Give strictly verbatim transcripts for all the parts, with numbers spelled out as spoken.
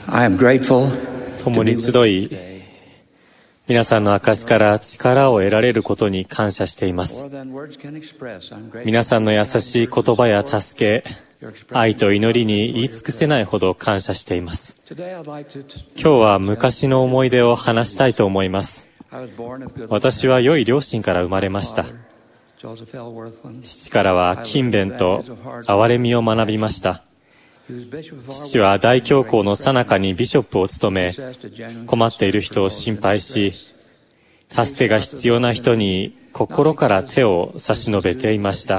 I am grateful 共に集い、皆さんの証から力を得られることに感謝しています。皆さんの優しい言葉や助け、愛と祈りに言い尽くせないほど感謝しています。今日は昔の思い出を話したいと思います。私は良い両親から生まれました。父からは勤勉と憐れみを学びました。父は大教皇の最中にビショップを務め、困っている人を心配し、助けが必要な人に心から手を差し伸べていました。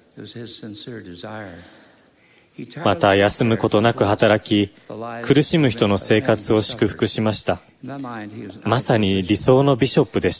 また休むことなく働き、苦しむ人の生活を祝福しました。まさに理想のビショップでした。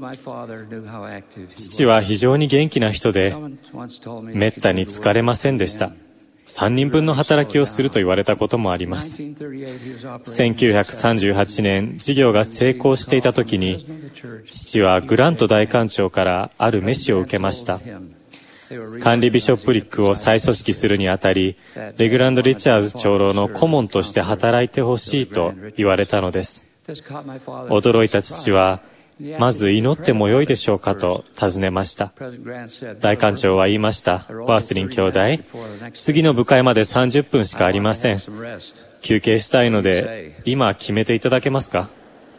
父は非常に元気な人で、めったに疲れませんでした。さんにんぶんの働きをすると言われたこともあります。せんきゅうひゃくさんじゅうはちねん、事業が成功していた時に、父はグラント大官長からある召しを受けました。管理ビショップリックを再組織するにあたり、レグランド・リチャーズ長老の顧問として働いてほしいと言われたのです。驚いた父は、まず祈ってもよいでしょうかと尋ねました。大官長は言いました。ワースリン兄弟、次の部会までさんじゅっぷんしかありません。休憩したいので、今決めていただけますか？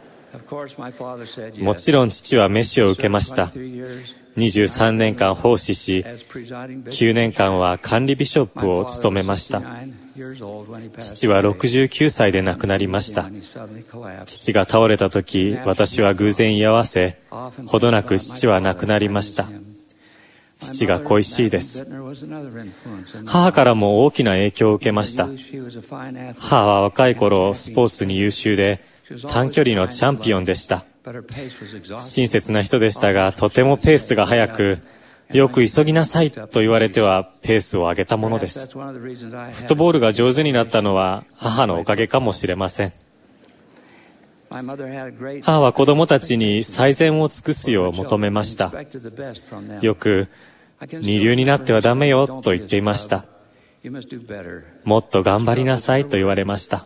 もちろん父は召しを受けました。にじゅうさんねんかん奉仕し、きゅうねんかんは管理ビショップを務めました。父はろくじゅうきゅうさいで亡くなりました。父が倒れた時、私は偶然居合わせ、ほどなく父は亡くなりました。父が恋しいです。母からも大きな影響を受けました。母は若い頃スポーツに優秀で、短距離のチャンピオンでした。親切な人でしたが、とてもペースが速く、よく急ぎなさいと言われてはペースを上げたものです。フットボールが上手になったのは母のおかげかもしれません。母は子供たちに最善を尽くすよう求めました。よく、二流になってはダメよと言っていました。もっと頑張りなさいと言われました。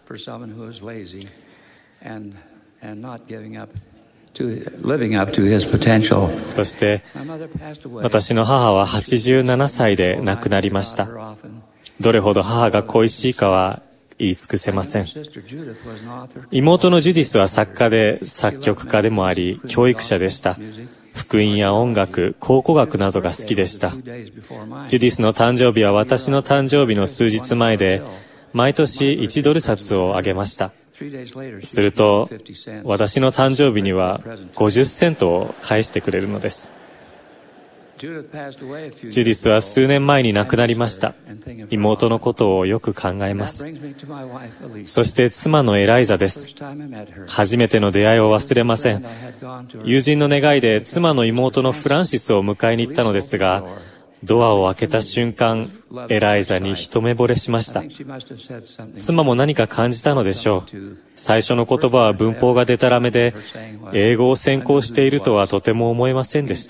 そして私の母ははちじゅうななさいで亡くなりました。どれほど母が恋しいかは言い尽くせません。妹のジュディスは作家で作曲家でもあり教育者でした。福音や音楽、考古学などが好きでした。ジュディスの誕生日は私の誕生日の数日前で、毎年いちドル札をあげました。すると、私の誕生日にはごじゅっセントを返してくれるのです。ジュディスは数年前に亡くなりました。妹のことをよく考えます。そして妻のエライザです。初めての出会いを忘れません。友人の願いで妻の妹のフランシスを迎えに行ったのですが、ドアを開けた瞬間、エライザに一目惚れしました。妻も何か感じたのでしょう。最初の言葉は文法がデタラメで、英語を専攻しているとはとても思えませんでした。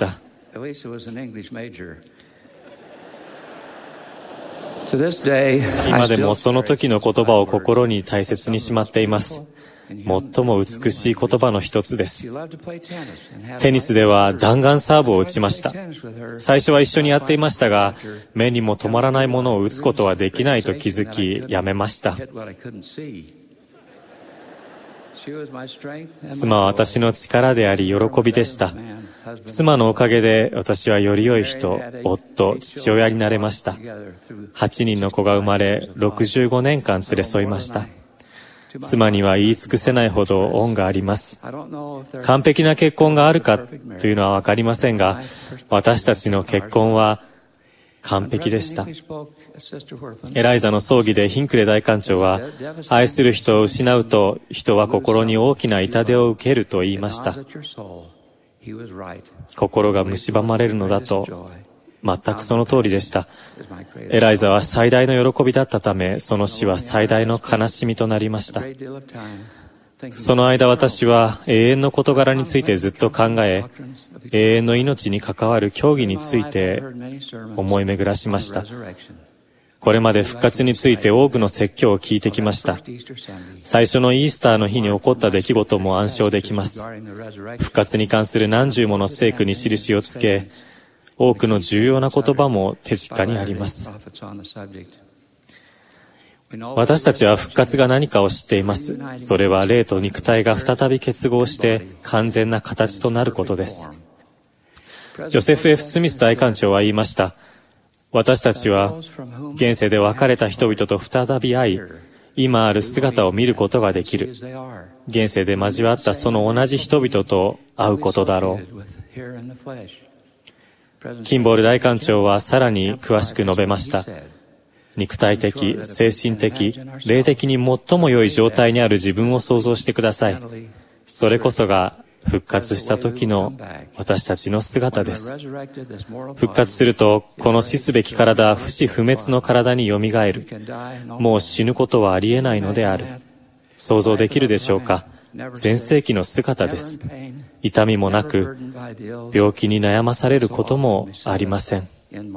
今でもその時の言葉を心に大切にしまっています。最も美しい言葉の一つです。テニスでは弾丸サーブを打ちました。最初は一緒にやっていましたが、目にも止まらないものを打つことはできないと気づき、やめました。妻は私の力であり喜びでした。妻のおかげで私はより良い人、夫、父親になれました。はちにんの子が生まれ、ろくじゅうごねんかん連れ添いました。妻には言い尽くせないほど恩があります。完璧な結婚があるかというのはわかりませんが、私たちの結婚は完璧でした。エライザの葬儀でヒンクレ大官長は、愛する人を失うと人は心に大きな痛手を受けると言いました。心が蝕まれるのだと、全くその通りでした。エライザは最大の喜びだったため、その死は最大の悲しみとなりました。その間私は永遠の事柄についてずっと考え、永遠の命に関わる教義について思い巡らしました。 これまで復活について多くの説教を聞いてきました。最初のイースターの日に起こった出来事も暗唱できます。復活に関する何十もの聖句に印をつけ、多くの重要な言葉も手近にあります。私たちは復活が何かを知っています。それは霊と肉体が再び結合して完全な形となることです。ジョセフ・ F ・スミス大官長は言いました。私たちは現世で別れた人々と再び会い、今ある姿を見ることができる。現世で交わったその同じ人々と会うことだろう。キンボール大官長はさらに詳しく述べました。肉体的、精神的、霊的に最も良い状態にある自分を想像してください。それこそが復活した時の私たちの姿です。復活すると、この死すべき体は不死不滅の体によみがえる。もう死ぬことはありえないのである。想像できるでしょうか。全盛期の姿です。痛みもなく、病気に悩まされることもありません。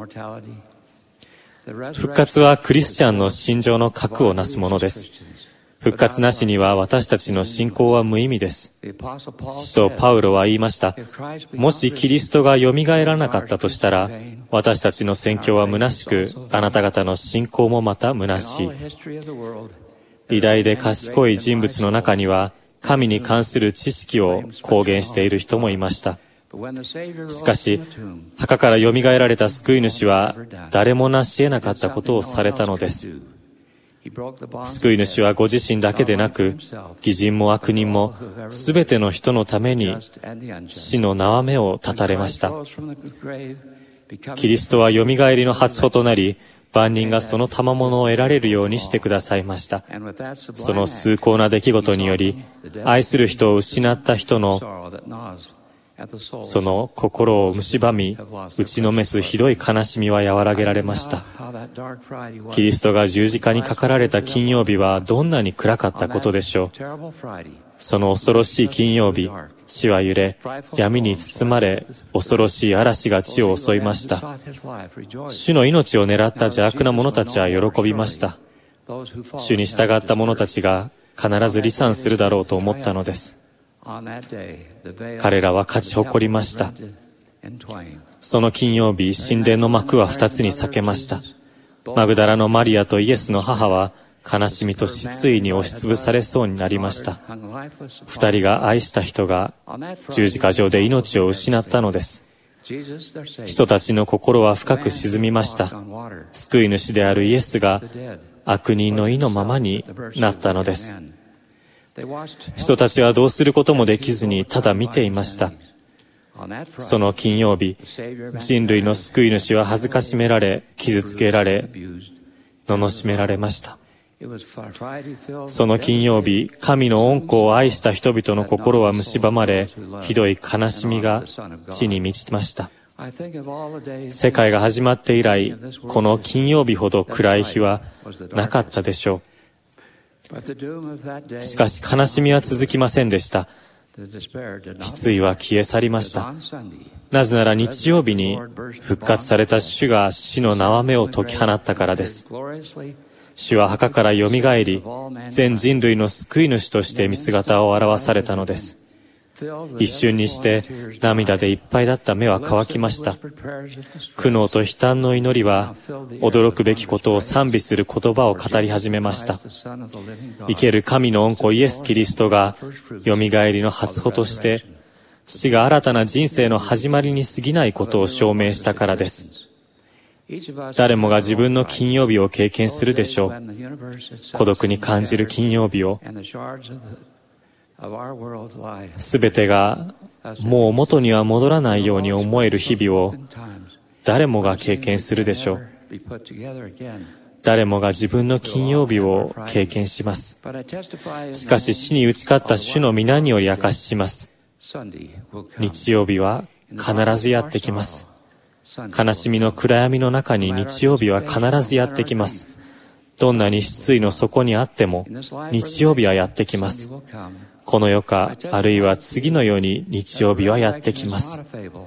復活はクリスチャンの信条の核をなすものです。復活なしには私たちの信仰は無意味です。使徒パウロは言いました。もしキリストがよみがえらなかったとしたら、私たちの宣教は虚しく、あなた方の信仰もまた虚しい。偉大で賢い人物の中には、神に関する知識を公言している人もいました。しかし、墓からよみがえられた救い主は、誰も成し得なかったことをされたのです。救い主はご自身だけでなく、義人も悪人も、すべての人のために死の縄目を断たれました。キリストはよみがえりの初歩となり、万人がその賜物を得られるようにしてくださいました。その崇高な出来事により、愛する人を失った人のその心を蝕み、打ちのめすひどい悲しみは和らげられました。キリストが十字架にかかられた金曜日はどんなに暗かったことでしょう。その恐ろしい金曜日、地は揺れ、闇に包まれ、恐ろしい嵐が地を襲いました。主の命を狙った邪悪な者たちは喜びました。主に従った者たちが必ず離散するだろうと思ったのです。彼らは勝ち誇りました。その金曜日、神殿の幕は二つに裂けました。マグダラのマリアとイエスの母は悲しみと失意に押しつぶされそうになりました。二人が愛した人が十字架上で命を失ったのです。人たちの心は深く沈みました。救い主であるイエスが悪人の意のままになったのです。人たちはどうすることもできずにただ見ていました。その金曜日、人類の救い主は恥ずかしめられ、傷つけられ、罵められました。その金曜日、神の恩子を愛した人々の心は蝕まれ、ひどい悲しみが地に満ちました。世界が始まって以来、この金曜日ほど暗い日はなかったでしょう。しかし悲しみは続きませんでした。失意は消え去りました。なぜなら日曜日に復活された主が死の縄目を解き放ったからです。主は墓からよみがえり、全人類の救い主として見姿を現されたのです。一瞬にして涙でいっぱいだった目は乾きました。苦悩と悲嘆の祈りは驚くべきことを賛美する言葉を語り始めました。生ける神の恩子イエス・キリストがよみがえりの初歩として死が新たな人生の始まりに過ぎないことを証明したからです。誰もが自分の金曜日を経験するでしょう。孤独に感じる金曜日を、すべてがもう元には戻らないように思える日々を誰もが経験するでしょう。誰もが自分の金曜日を経験します。しかし死に打ち勝った主の皆により明かしします。日曜日は必ずやってきます。悲しみの暗闇の中に日曜日は必ずやってきます。どんなに失意の底にあっても日曜日はやってきます。この世か、あるいは次の世に日曜日はやってきます。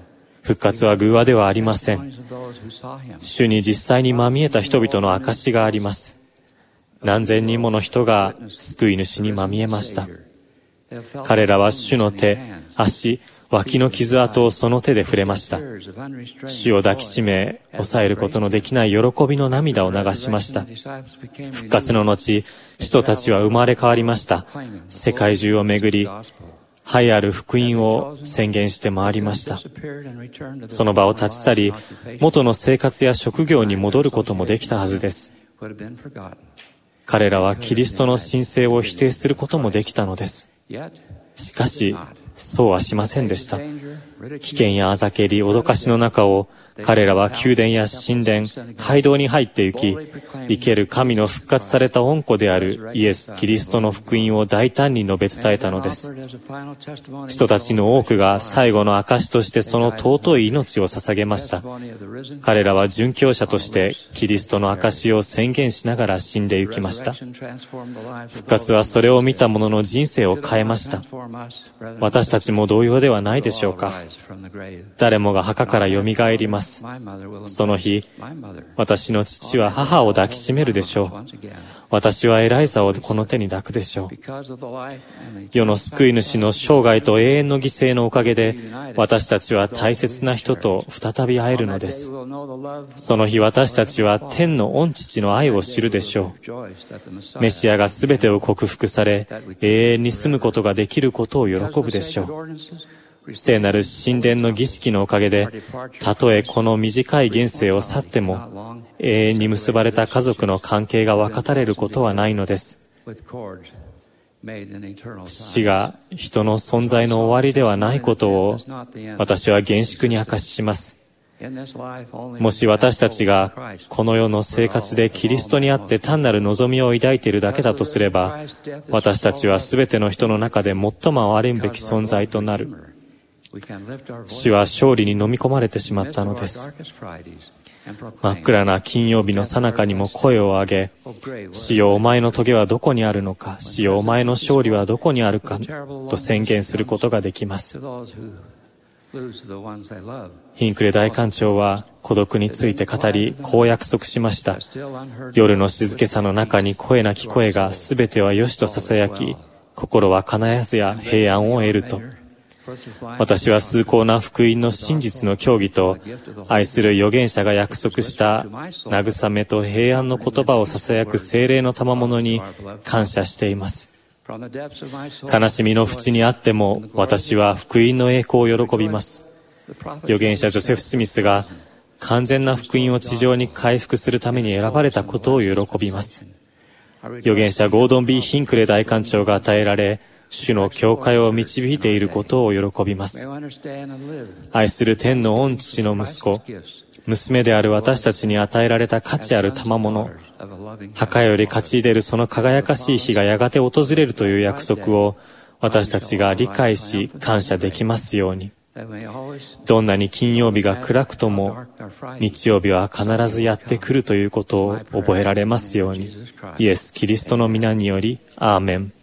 復活は偶話ではありません。主に実際にまみえた人々の証があります。何千人もの人が救い主にまみえました。彼らは主の手、足、脇の傷跡をその手で触れました。主を抱きしめ、抑えることのできない喜びの涙を流しました。復活の後、人たちは生まれ変わりました。世界中を巡り、栄ある福音を宣言して回りました。その場を立ち去り、元の生活や職業に戻ることもできたはずです。彼らはキリストの神聖を否定することもできたのです。しかし、そうはしませんでした。危険やあざけり、脅かしの中を、彼らは宮殿や神殿、街道に入って行き、生ける神の復活された御子であるイエス・キリストの福音を大胆に述べ伝えたのです。人たちの多くが最後の証としてその尊い命を捧げました。彼らは殉教者としてキリストの証を宣言しながら死んで行きました。復活はそれを見た者の人生を変えました。私たちも同様ではないでしょうか。誰もが墓からよみがえります。その日、私の父は母を抱きしめるでしょう。私はエライザをこの手に抱くでしょう。世の救い主の生涯と永遠の犠牲のおかげで、私たちは大切な人と再び会えるのです。その日、私たちは天の御父の愛を知るでしょう。メシアがすべてを克服され、永遠に住むことができることを喜ぶでしょう。聖なる神殿の儀式のおかげで、たとえこの短い現世を去っても、永遠に結ばれた家族の関係が分かたれることはないのです。死が人の存在の終わりではないことを、私は厳粛に証しします。もし私たちがこの世の生活でキリストにあって単なる望みを抱いているだけだとすれば、私たちはすべての人の中で最も憐れむべき存在となる。死は勝利に飲み込まれてしまったのです。真っ暗な金曜日の最中にも声を上げ、死よお前の棘はどこにあるのか、死よお前の勝利はどこにあるかと宣言することができます。ヒンクレ大官長は孤独について語り、こう約束しました。夜の静けさの中に声なき声がすべてはよしと囁き、心は必ずや平安を得ると。私は崇高な福音の真実の教義と愛する預言者が約束した慰めと平安の言葉を囁く聖霊の賜物に感謝しています。悲しみの淵にあっても私は福音の栄光を喜びます。預言者ジョセフ・スミスが完全な福音を地上に回復するために選ばれたことを喜びます。預言者ゴードン・ビー・ヒンクレ大官長が与えられ、主の教会を導いていることを喜びます。愛する天の御父の息子、娘である私たちに与えられた価値ある賜物、墓より勝ち出るその輝かしい日がやがて訪れるという約束を私たちが理解し感謝できますように。どんなに金曜日が暗くとも日曜日は必ずやってくるということを覚えられますように。イエス・キリストの皆により、アーメン。